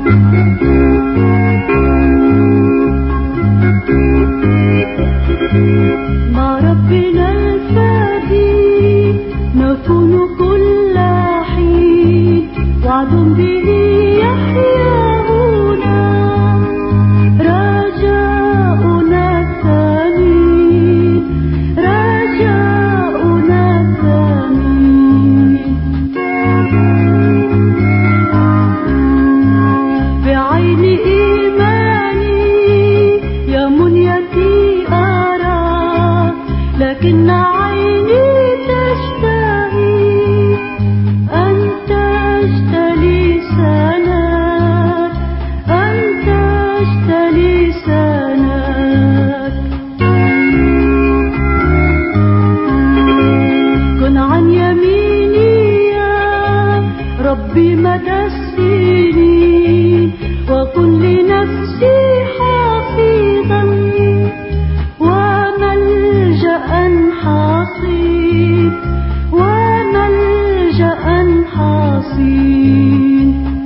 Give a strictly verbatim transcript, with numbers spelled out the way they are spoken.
مع ربنا الفدي نكون كل حين وعد به يحيانا رجاؤنا الثمين رجاؤنا الثمين بعين إيماني يا منيتي لكن عيني تشتهي أن تجتلي سناك أن تجتلي سناك كن عن يميني يا ربي مدى السنين وكن لنفسي حافظا حصين وملجأ حصين